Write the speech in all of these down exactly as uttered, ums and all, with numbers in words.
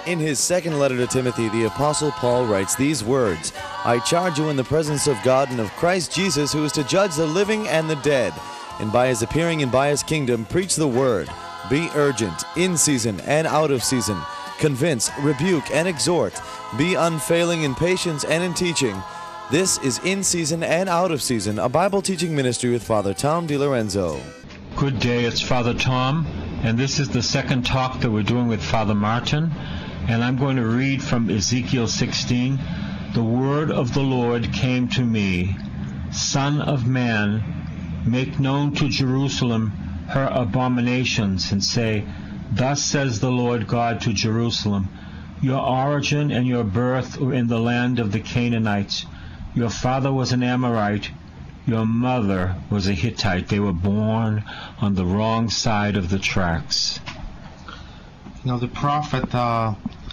In his second letter to Timothy, the Apostle Paul writes these words, I charge you in the presence of God and of Christ Jesus, who is to judge the living and the dead, and by his appearing and by his kingdom, preach the word. Be urgent, in season and out of season. Convince, rebuke, and exhort. Be unfailing in patience and in teaching. This is In Season and Out of Season, a Bible teaching ministry with Father Tom DiLorenzo. Good day, it's Father Tom, and this is the second talk that we're doing with Father Martin, and I'm going to read from Ezekiel sixteen. The word of the Lord came to me, Son of man, make known to Jerusalem her abominations, and say, Thus says the Lord God to Jerusalem, Your origin and your birth were in the land of the Canaanites. Your father was an Amorite, your mother was a Hittite. They were born on the wrong side of the tracks. You know, the prophet uh,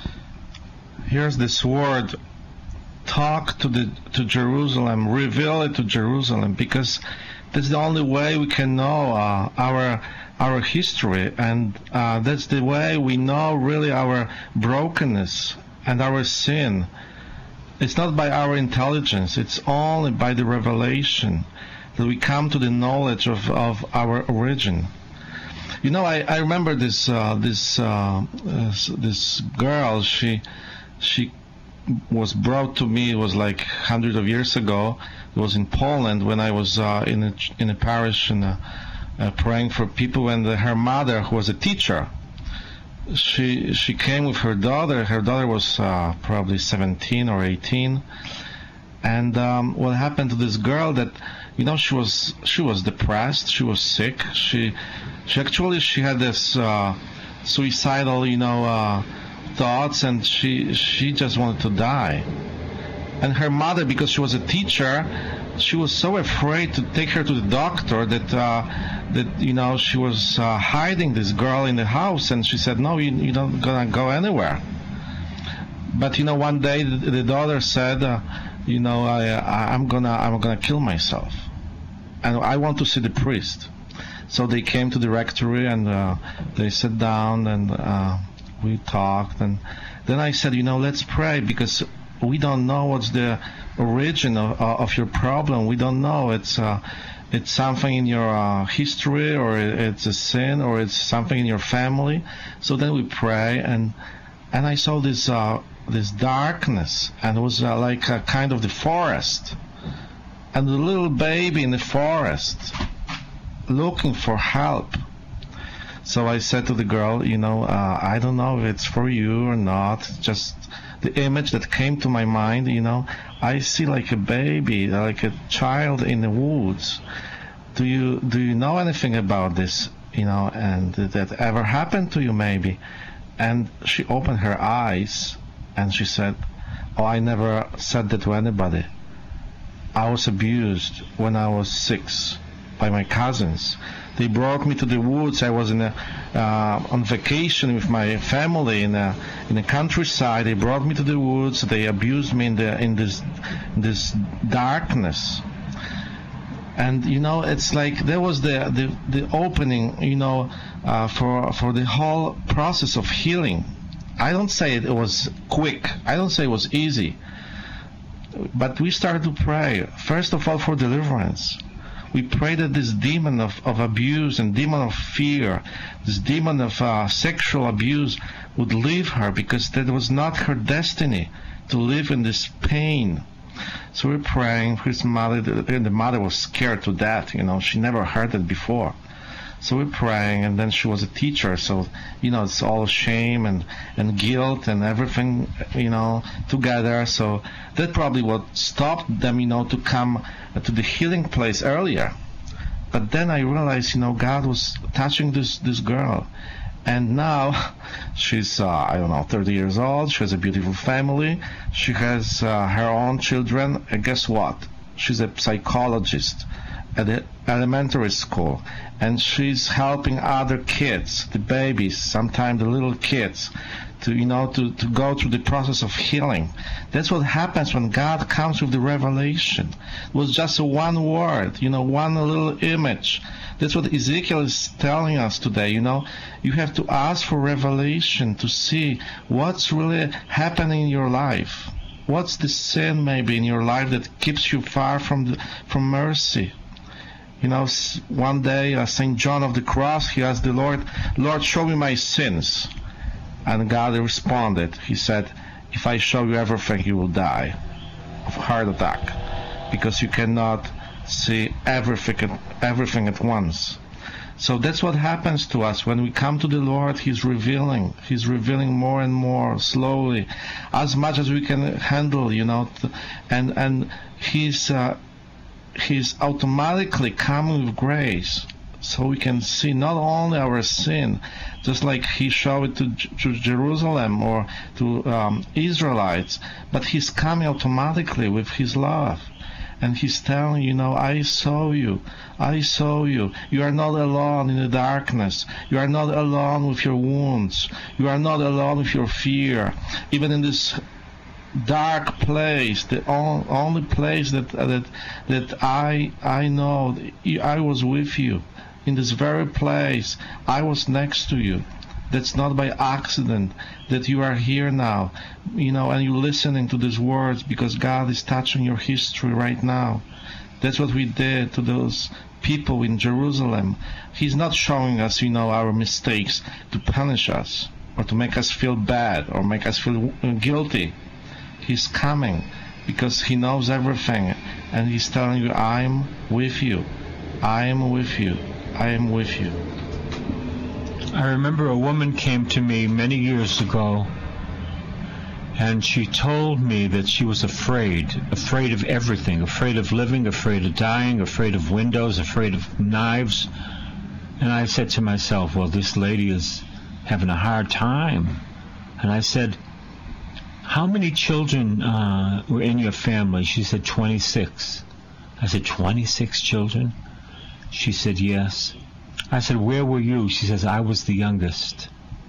hears this word, talk to the to Jerusalem, reveal it to Jerusalem, because that's the only way we can know uh, our our history, and uh, that's the way we know really our brokenness and our sin. It's not by our intelligence, it's only by the revelation that we come to the knowledge of, of our origin. You know, I, I remember this uh, this uh, this girl. She she was brought to me. It was like hundreds of years ago. It was in Poland when I was uh, in a in a parish and uh, uh, praying for people. And uh, her mother, who was a teacher, she she came with her daughter. Her daughter was uh, probably seventeen or eighteen. And um, what happened to this girl? That you know, she was she was depressed. She was sick. She she actually she had this uh, suicidal, you know, uh, thoughts, and she she just wanted to die. And her mother, because she was a teacher, she was so afraid to take her to the doctor that uh, that you know she was uh, hiding this girl in the house. And she said, "No, you you don't gonna go anywhere." But you know, one day the, the daughter said, uh, "You know, I, I I'm gonna I'm gonna kill myself, and I want to see the priest." So they came to the rectory, and uh, they sat down, and uh, we talked. And then I said, "You know, let's pray, because we don't know what's the origin of, uh, of your problem. We don't know. It's uh, it's something in your uh, history, or it's a sin, or it's something in your family." So then we pray, and and I saw this uh, this darkness, and it was uh, like a kind of the forest, and the little baby in the forest looking for help. So I said to the girl, you know, uh, I don't know if it's for you or not. Just the image that came to my mind, you know, I see like a baby, like a child in the woods. Do you do you know anything about this, you know, and did that ever happened to you maybe? And she opened her eyes and she said, "Oh, I never said that to anybody. I was abused when I was six by my cousins. They brought me to the woods. I was in a, uh, on vacation with my family in a in the countryside. They brought me to the woods. They abused me in the in this in this darkness." And you know, it's like there was the the, the opening, you know, uh, for for the whole process of healing. I don't say it was quick. I don't say it was easy. But we started to pray first of all for deliverance. We prayed that this demon of, of abuse and demon of fear, this demon of uh, sexual abuse would leave her, because that was not her destiny to live in this pain. So we're praying for his mother, and the mother was scared to death, you know, she never heard it before. So we're praying, and then she was a teacher, so, you know, it's all shame and, and guilt and everything, you know, together. So that probably what stopped them, you know, to come to the healing place earlier. But then I realized, you know, God was touching this, this girl. And now she's, uh, I don't know, thirty years old. She has a beautiful family. She has uh, her own children. And guess what? She's a psychologist. at the elementary school, and she's helping other kids, the babies, sometimes the little kids, to you know to, to go through the process of healing. That's what happens when God comes with the revelation. It was just a one word, you know, one little image. That's what Ezekiel is telling us today. You know, you have to ask for revelation to see what's really happening in your life. What's the sin maybe in your life that keeps you far from the, from mercy? You know, one day uh, Saint John of the Cross, he asked the Lord, Lord, show me my sins. And God responded. He said, if I show you everything, you will die of heart attack, because you cannot see everything, everything at once. So that's what happens to us when we come to the Lord. He's revealing. He's revealing more and more, slowly, as much as we can handle, you know. And and He's uh, He's automatically coming with grace, so we can see not only our sin, just like He showed it to, to Jerusalem or to um, Israelites, but He's coming automatically with His love. And He's telling you, know, I saw you. I saw you. You are not alone in the darkness. You are not alone with your wounds. You are not alone with your fear. Even in this dark place, the only place that that that I I know, I was with you. In this very place, I was next to you. That's not by accident that you are here now, you know, and you're listening to these words because God is touching your history right now. That's what we did to those people in Jerusalem. He's not showing us, you know, our mistakes to punish us or to make us feel bad or make us feel guilty. He's coming because He knows everything, and He's telling you, I'm with you. I am with you. I am with you. I remember a woman came to me many years ago, and she told me that she was afraid, afraid of everything, afraid of living, afraid of dying, afraid of windows, afraid of knives. And I said to myself, well, this lady is having a hard time. And I said, how many children uh, were in your family? She said, twenty-six. I said, twenty-six children? She said, yes. I said, where were you? She says, I was the youngest.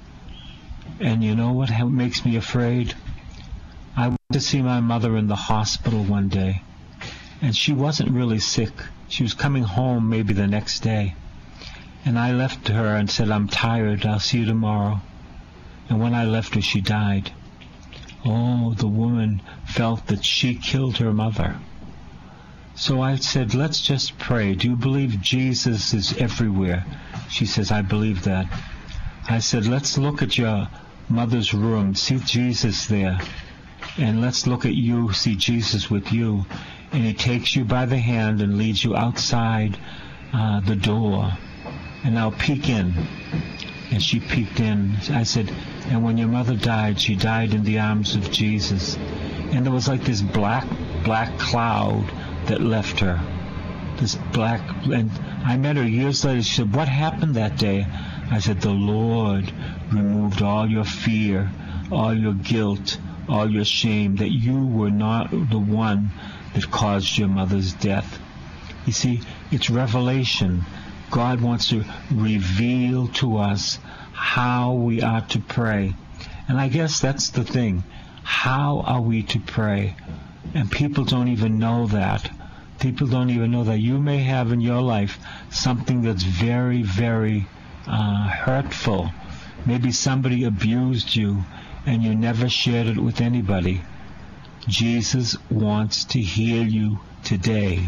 And you know what makes me afraid? I went to see my mother in the hospital one day, and she wasn't really sick. She was coming home maybe the next day. And I left her and said, I'm tired. I'll see you tomorrow. And when I left her, she died. Oh, the woman felt that she killed her mother. So I said, let's just pray. Do you believe Jesus is everywhere? She says, I believe that. I said, let's look at your mother's room. See Jesus there. And let's look at you. See Jesus with you. And He takes you by the hand and leads you outside uh, the door. And now peek in. And she peeked in. I said, and when your mother died, she died in the arms of Jesus. And there was like this black, black cloud that left her. This black, and I met her years later. She said, what happened that day? I said, the Lord removed all your fear, all your guilt, all your shame, that you were not the one that caused your mother's death. You see, it's revelation. God wants to reveal to us how we are to pray. And I guess that's the thing. How are we to pray? And people don't even know that. People don't even know that you may have in your life something that's very, very uh, hurtful. Maybe somebody abused you and you never shared it with anybody. Jesus wants to heal you today.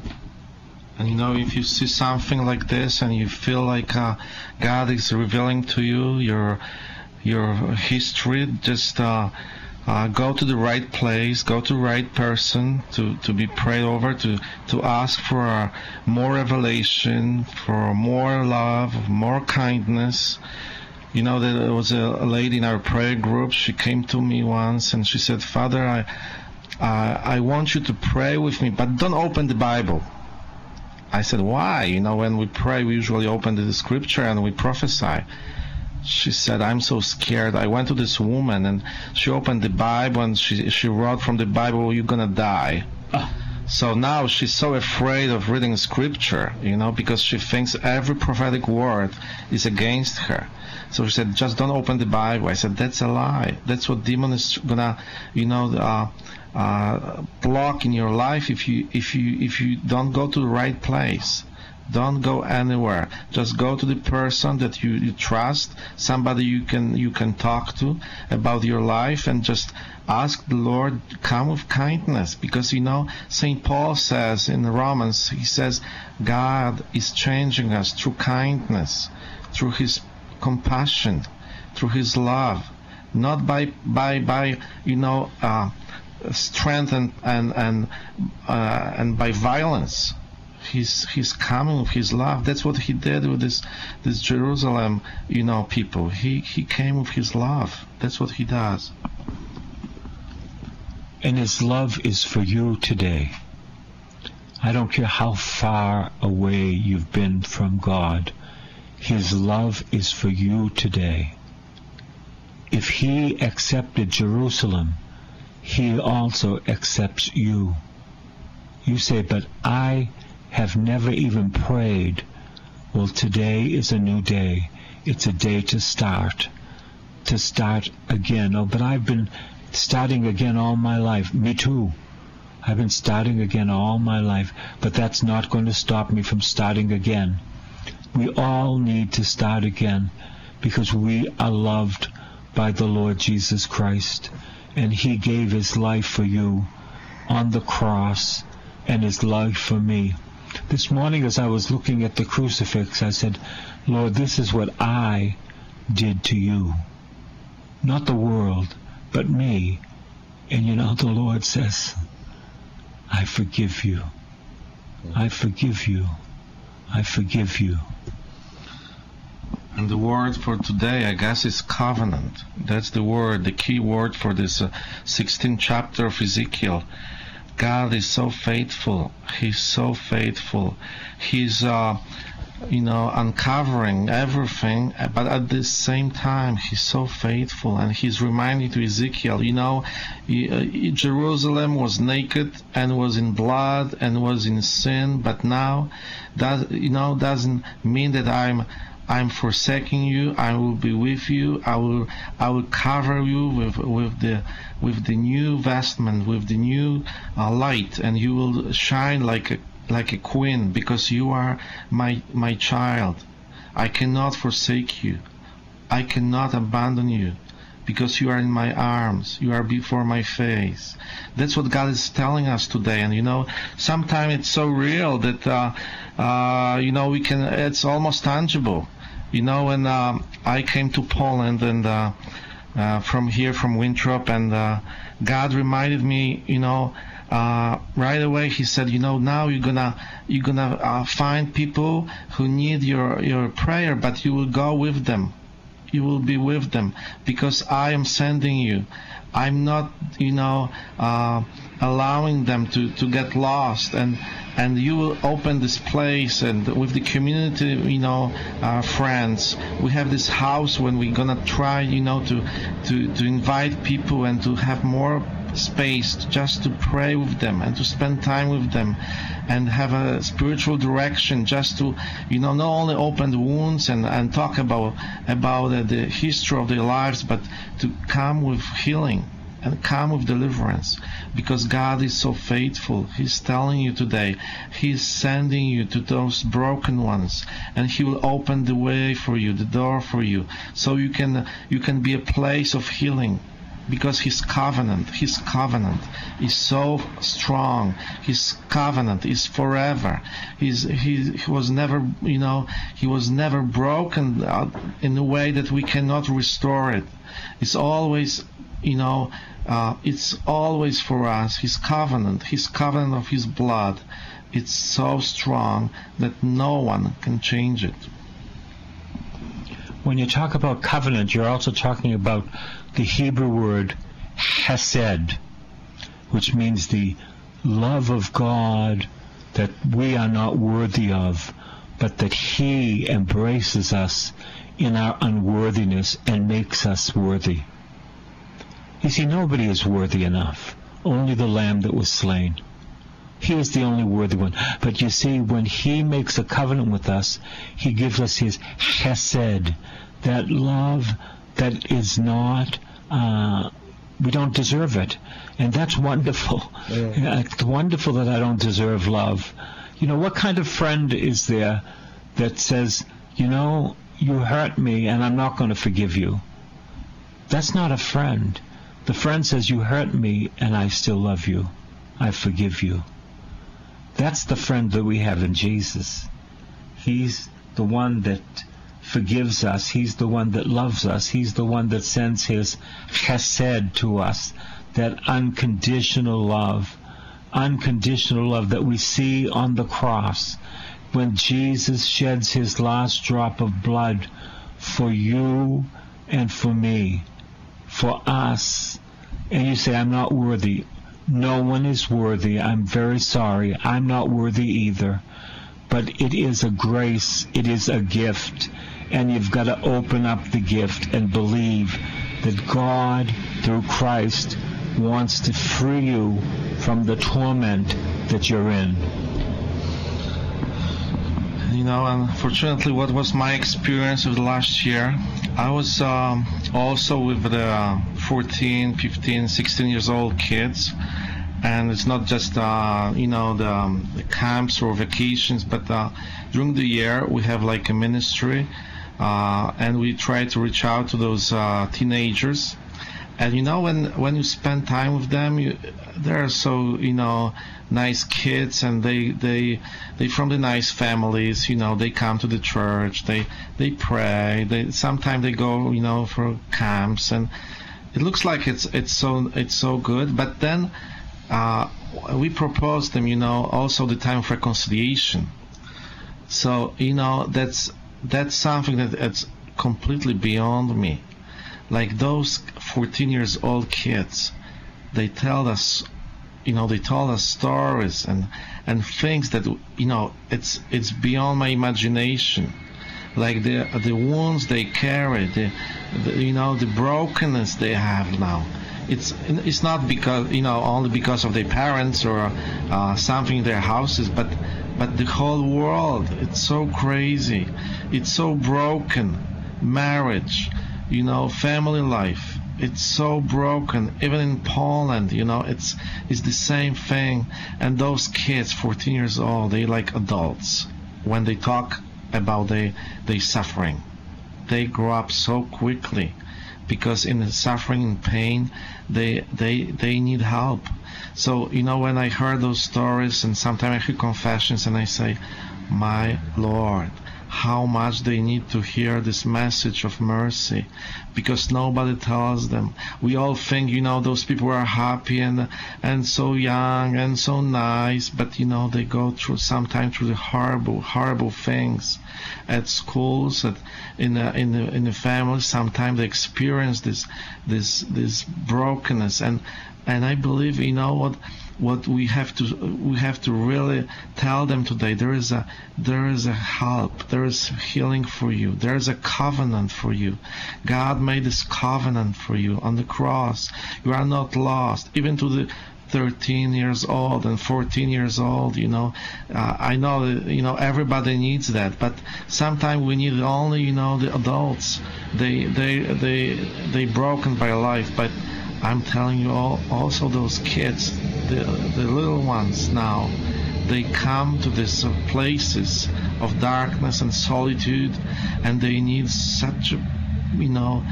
And you know, if you see something like this and you feel like uh, God is revealing to you your your history, just uh, uh, go to the right place, go to the right person to, to be prayed over, to, to ask for uh, more revelation, for more love, more kindness. You know, there was a, a lady in our prayer group. She came to me once and she said, Father, I, uh, I want you to pray with me, but don't open the Bible. I said, why? You know, when we pray, we usually open the scripture and we prophesy. She said, I'm so scared. I went to this woman and she opened the Bible and she she wrote from the Bible, you're going to die. So now she's so afraid of reading scripture, you know, because she thinks every prophetic word is against her. So she said, just don't open the Bible. I said, that's a lie. That's what demon is gonna, you know, uh, uh, block in your life if you if you if you don't go to the right place. Don't go anywhere. Just go to the person that you, you trust, somebody you can you can talk to about your life, and just ask the Lord, come with kindness. Because, you know, Saint Paul says in Romans, he says, God is changing us through kindness, through His compassion, through His love, not by by by you know uh, strength and and and, uh, and by violence. He's he's coming with His love. That's what He did with this this Jerusalem, you know, people. He he came with His love. That's what He does. And His love is for you today. I don't care how far away you've been from God. His love is for you today. If He accepted Jerusalem, He also accepts you. You say, but I have never even prayed. Well, today is a new day. It's a day to start. To start again. Oh, but I've been starting again all my life. Me too. I've been starting again all my life. But that's not going to stop me from starting again. We all need to start again because we are loved by the Lord Jesus Christ. And He gave His life for you on the cross and His life for me. This morning as I was looking at the crucifix, I said, Lord, this is what I did to you. Not the world, but me. And you know, the Lord says, I forgive you. I forgive you. I forgive you. And the word for today, I guess, is covenant. That's the word, the key word for this uh, sixteenth chapter of Ezekiel. God is so faithful. He's so faithful. He's, uh, you know, uncovering everything, but at the same time, He's so faithful. And He's reminding to Ezekiel, you know, Jerusalem was naked and was in blood and was in sin, but now, that, you know, doesn't mean that I'm I'm forsaking you. I will be with you. I will I will cover you with with the with the new vestment, with the new uh, light, and you will shine like a like a queen, because you are my my child. I cannot forsake you. I cannot abandon you, because you are in my arms. You are before my face. That's what God is telling us today. And you know, sometimes it's so real that uh, uh, you know we can. It's almost tangible. You know, when uh, I came to Poland and uh, uh, from here, from Winthrop, and uh, God reminded me, you know, uh, right away. He said, you know, now you're gonna you're gonna uh, find people who need your your prayer, but you will go with them. You will be with them, because I am sending you. I'm not, you know, uh, allowing them to, to get lost, and and you will open this place, and with the community, you know, uh, friends, we have this house when we're gonna try, you know, to to to invite people and to have more space just to pray with them and to spend time with them and have a spiritual direction, just to, you know, not only open the wounds and, and talk about about uh, the history of their lives, but to come with healing and come with deliverance, because God is so faithful. He's telling you today, He's sending you to those broken ones, and He will open the way for you, the door for you, so you can you can be a place of healing. Because His covenant, His covenant is so strong. His covenant is forever. He's, he, he was never, you know, He was never broken in a way that we cannot restore it. It's always, you know, uh, it's always for us. His covenant, His covenant of His blood, it's so strong that no one can change it. When you talk about covenant, you're also talking about the Hebrew word hesed, which means the love of God that we are not worthy of, but that He embraces us in our unworthiness and makes us worthy. You see, nobody is worthy enough. Only the Lamb that was slain. He is the only worthy one. But you see, when he makes a covenant with us, he gives us his chesed, that love that is not, uh, we don't deserve it. And that's wonderful. Yeah. It's wonderful that I don't deserve love. You know, what kind of friend is there that says, you know, you hurt me and I'm not going to forgive you? That's not a friend. The friend says, you hurt me and I still love you. I forgive you. That's the friend that we have in Jesus. He's the one that forgives us. He's the one that loves us. He's the one that sends his chesed to us, that unconditional love, unconditional love that we see on the cross when Jesus sheds his last drop of blood for you and for me, for us. And you say, I'm not worthy. No one is worthy. I'm very sorry. I'm not worthy either. But it is a grace. It is a gift. And you've got to open up the gift and believe that God, through Christ, wants to free you from the torment that you're in. You know, unfortunately, what was my experience of the last year, I was um, also with the fourteen, fifteen, sixteen years old kids. And it's not just, uh, you know, the, um, the camps or vacations, but uh, during the year we have like a ministry, uh, and we try to reach out to those uh, teenagers. And you know, when when you spend time with them, you, they're so, you know, nice kids, and they they they from the nice families. You know, they come to the church, they they pray. They sometimes they go, you know, for camps, and it looks like it's it's so it's so good. But then uh, we propose them, you know, also the time of reconciliation. So you know, that's that's something that it's completely beyond me. Like those fourteen years old kids, they tell us, you know, they tell us stories and and things that, you know, it's it's beyond my imagination. Like the the wounds they carry, the, the you know the brokenness they have now. It's it's not because, you know, only because of their parents or uh, something in their houses, but but the whole world. It's so crazy. It's so broken. Marriage. You know, family life, it's so broken. Even in Poland, you know, it's it's the same thing. And those kids, fourteen years old, they like adults. When they talk about their they suffering, they grow up so quickly, because in the suffering and pain, they they they need help. So you know, when I heard those stories, and sometimes I hear confessions, and I say, my Lord, how much they need to hear this message of mercy, because nobody tells them. We all think, you know, those people are happy and and so young and so nice, but you know, they go through sometimes through the horrible, horrible things at schools, at in the, in the in the family. Sometimes they experience this this this brokenness, and and I believe, you know what. What we have to we have to really tell them today, there is a there is a help, there is healing for you, there is a covenant for you. God made this covenant for you on the cross. You are not lost. Even to the thirteen years old and fourteen years old, you know, uh, I know that, you know, everybody needs that, but sometimes we need only, you know, the adults. They they they they broken by life, but I'm telling you all, also those kids, the, the little ones now, they come to these places of darkness and solitude, and they need such, you know,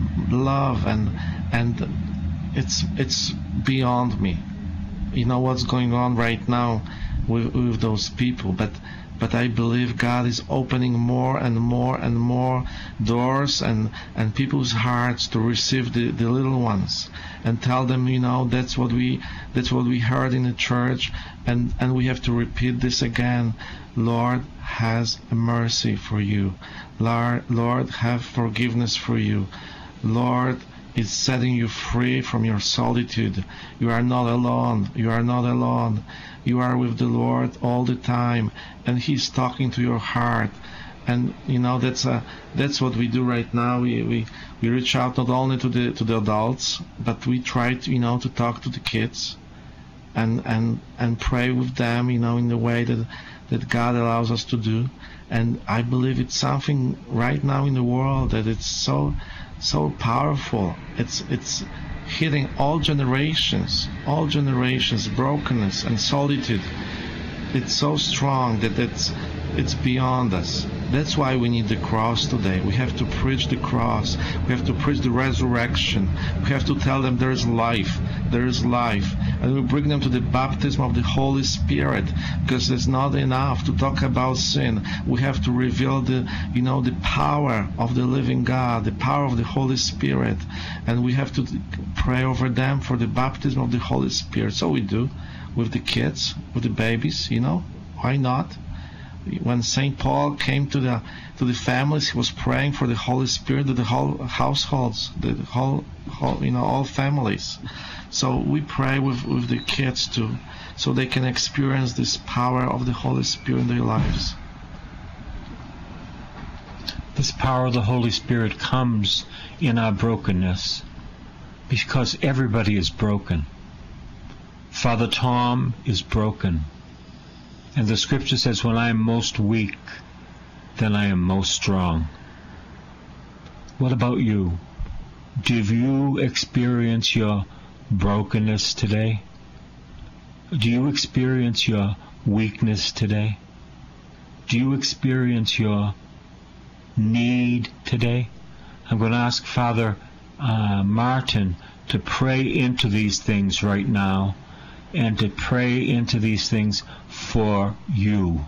love, and and it's it's beyond me. You know what's going on right now with, with those people, but but I believe God is opening more and more and more doors and, and people's hearts to receive the, the little ones, and tell them, you know, that's what we that's what we heard in the church, and, and we have to repeat this again. Lord has mercy for you. Lord, Lord have forgiveness for you. Lord is setting you free from your solitude. You are not alone. You are not alone. You are with the Lord all the time, and He's talking to your heart. And you know, that's a, that's what we do right now. We, we we reach out not only to the to the adults, but we try to, you know, to talk to the kids, and and and pray with them, you know, in the way that that God allows us to do. And I believe it's something right now in the world that it's so so powerful. It's it's hitting all generations, all generations, brokenness and solitude. It's so strong that it's it's beyond us. That's why we need the cross today. We have to preach the cross. We have to preach the resurrection. We have to tell them there is life. There is life. And we bring them to the baptism of the Holy Spirit, because it's not enough to talk about sin. We have to reveal the, you know, the power of the living God, the power of the Holy Spirit. And we have to pray over them for the baptism of the Holy Spirit. So we do with the kids, with the babies, you know. Why not? When Saint Paul came to the to the families, he was praying for the Holy Spirit to the whole households, the whole, whole you know, all families. So we pray with, with the kids too, so they can experience this power of the Holy Spirit in their lives. This power of the Holy Spirit comes in our brokenness, because everybody is broken. Father Tom is broken. And the scripture says, when I am most weak, then I am most strong. What about you? Do you experience your brokenness today? Do you experience your weakness today? Do you experience your need today? I'm going to ask Father uh, Martin to pray into these things right now, and to pray into these things for you.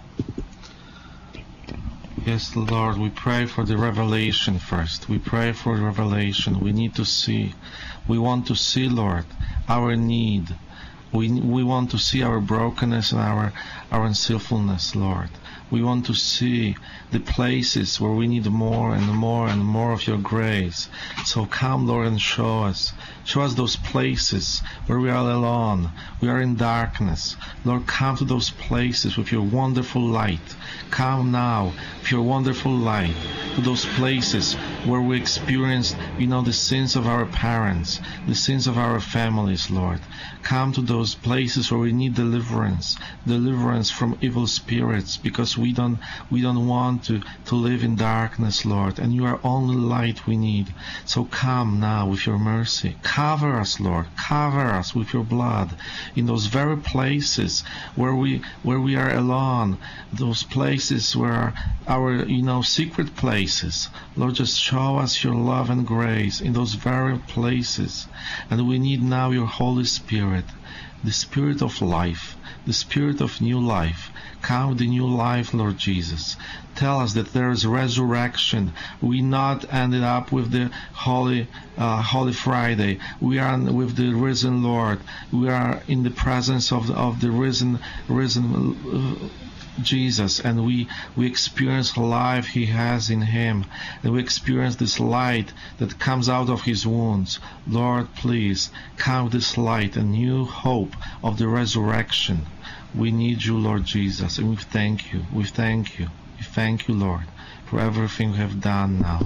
Yes, Lord, we pray for the revelation first. We pray for revelation. We need to see. We want to see, Lord, our need. We we want to see our brokenness and our, our unsinfulness, Lord. We want to see the places where we need more and more and more of your grace. So come, Lord, and show us. Show us those places where we are alone. We are in darkness. Lord, come to those places with your wonderful light. Come now with your wonderful light to those places where we experienced, you know, the sins of our parents, the sins of our families, Lord. Come to those places where we need deliverance, deliverance from evil spirits, because we don't we don't want to, to live in darkness, Lord, and you are only light we need. So come now with your mercy. Cover us, Lord. Cover us with your blood in those very places where we where we are alone, those places where our, you know, secret places. Lord, just show us your love and grace in those very places. And we need now your Holy Spirit, the Spirit of life, the Spirit of new life. Come with the new life, Lord Jesus. Tell us that there is resurrection. We not ended up with the Holy uh, Holy Friday. We are with the risen Lord. We are in the presence of the, of the risen risen uh, Jesus, and we we experience life he has in him, and we experience this light that comes out of his wounds. Lord, please come with this light, a new hope of the resurrection. We need you, Lord Jesus, and we thank you. We thank you. We thank you, Lord, for everything you have done now.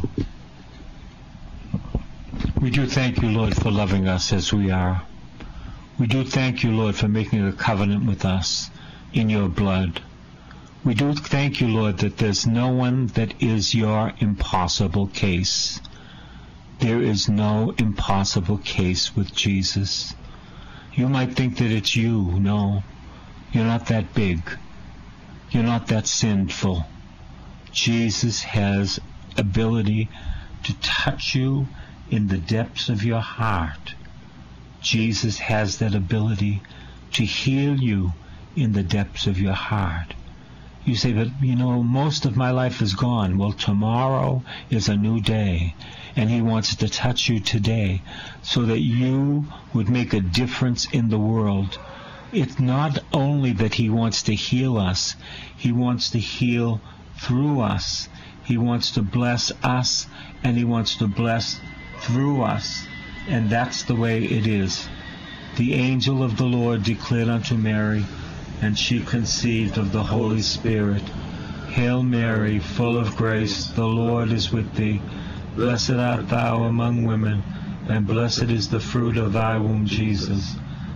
We do thank you, Lord, for loving us as we are. We do thank you, Lord, for making a covenant with us in your blood. We do thank you, Lord, that there's no one that is your impossible case. There is no impossible case with Jesus. You might think that it's you. No, you're not that big. You're not that sinful. Jesus has ability to touch you in the depths of your heart. Jesus has that ability to heal you in the depths of your heart. You say, but, you know, most of my life is gone. Well, tomorrow is a new day, and he wants to touch you today so that you would make a difference in the world. It's not only that he wants to heal us, he wants to heal through us. He wants to bless us, and he wants to bless through us. And that's the way it is. The angel of the Lord declared unto Mary, and she conceived of the Holy Spirit. Hail Mary, full of grace, the Lord is with thee. Blessed art thou among women, and blessed is the fruit of thy womb, Jesus.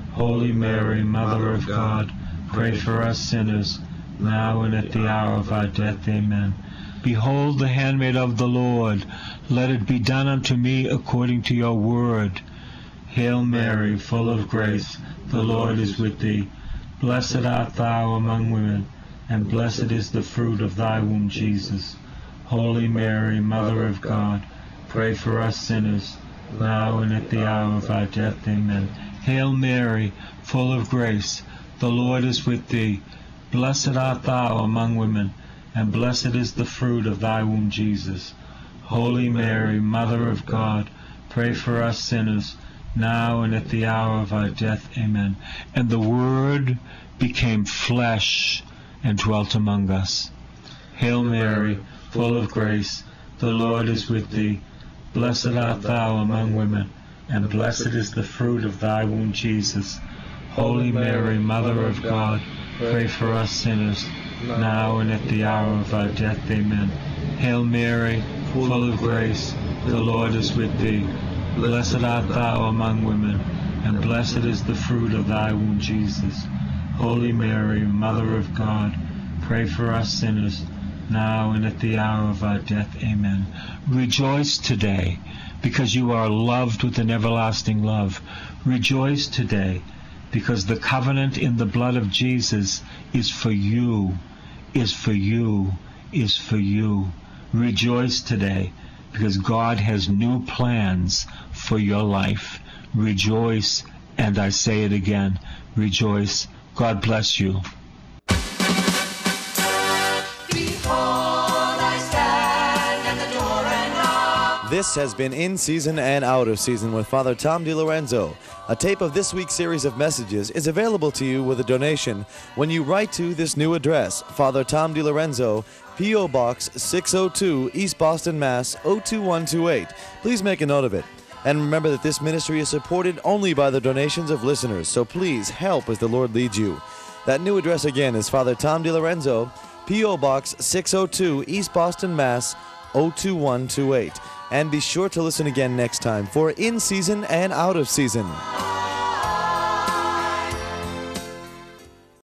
Holy Mary, Mother of God, pray for us sinners, now and at the hour of our death. Amen. Behold the handmaid of the Lord. Let it be done unto me according to your word. Hail Mary, full of grace, the Lord is with thee. Blessed art thou among women, and blessed is the fruit of thy womb, Jesus. Holy Mary, Mother of God, pray for us sinners, now and at the hour of our death. Amen. Hail Mary, full of grace, the Lord is with thee. Blessed art thou among women, and blessed is the fruit of thy womb, Jesus. Holy Mary, Mother of God, pray for us sinners, now and at the hour of our death. Amen. And the Word became flesh and dwelt among us. Hail Mary, full of grace, the Lord is with thee. Blessed art thou among women, and blessed is the fruit of thy womb, Jesus. Holy Mary, Mother of God, pray for us sinners, now and at the hour of our death. Amen. Hail Mary, full of grace, the Lord is with thee. Blessed art thou among women, and blessed is the fruit of thy womb, Jesus. Holy Mary, Mother of God, pray for us sinners, now and at the hour of our death. Amen. Rejoice today, because you are loved with an everlasting love. Rejoice today, because the covenant in the blood of Jesus is for you, is for you, is for you. Rejoice today, because God has new plans for your life. Rejoice, and I say it again, rejoice. God bless you. This has been In Season and Out of Season with Father Tom DiLorenzo. A tape of this week's series of messages is available to you with a donation when you write to this new address, Father Tom DiLorenzo, P O. Box six oh two, East Boston, Mass. oh two one two eight. Please make a note of it. And remember that this ministry is supported only by the donations of listeners, so please help as the Lord leads you. That new address again is Father Tom DiLorenzo, P O. Box six oh two, East Boston, Mass. oh two one two eight. And be sure to listen again next time for In Season and Out of Season.